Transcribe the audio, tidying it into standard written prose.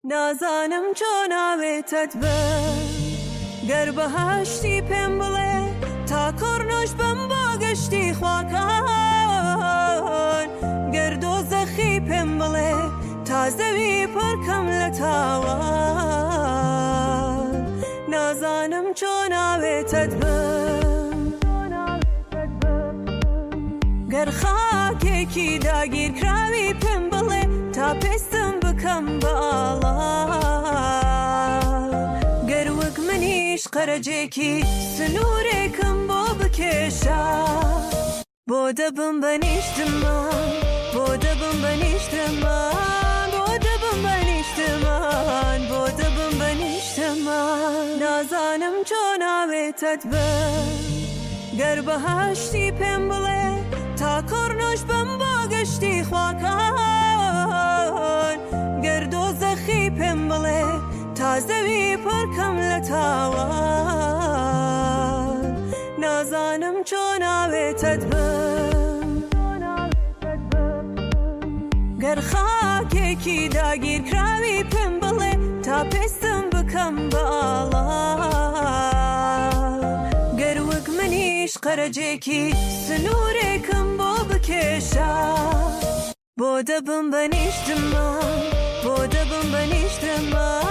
نازانم چۆن ئاوێتت بە گەر بەهاشتی پێم بڵێ تا کۆڕنۆش بم بۆ گەشتی خواکان گەر دۆزەخی پێم بڵێ تا زەوی پڕکەم لە تاوان نازانم چۆن ئاوێتت بە گەر خاکێکی داگیر کراوی پێم بڵێ تا پێستم بکەم باڵا گەر وەک منیش قەرەجێکی سنوورێکم بۆ بکێشە بۆ دەبم بەنیشتمان بۆ دەبم بەنیشتمان بۆ دەبم بەنیشتمان بۆ دەبم بەنیشتمان نازانم چۆن ئاوێتت بە گەر بەهاشتی پێم بڵێ تا کۆڕنۆش بم بۆ گەشتی خواکان گەر دۆزەخی پێم بڵێ تا زەوی پڕکەم لە تاوان نازانم چۆن ئاوێتت بە گەر خاکێکی داگیر کراوی پێم بڵێ تا پێستم بکەم باڵا گەر وەک منیش قەرەجێکی سنوورێکم بۆ بکێشە بۆ دەبم بەنیشتمان بۆ دەبم بەنیشتمان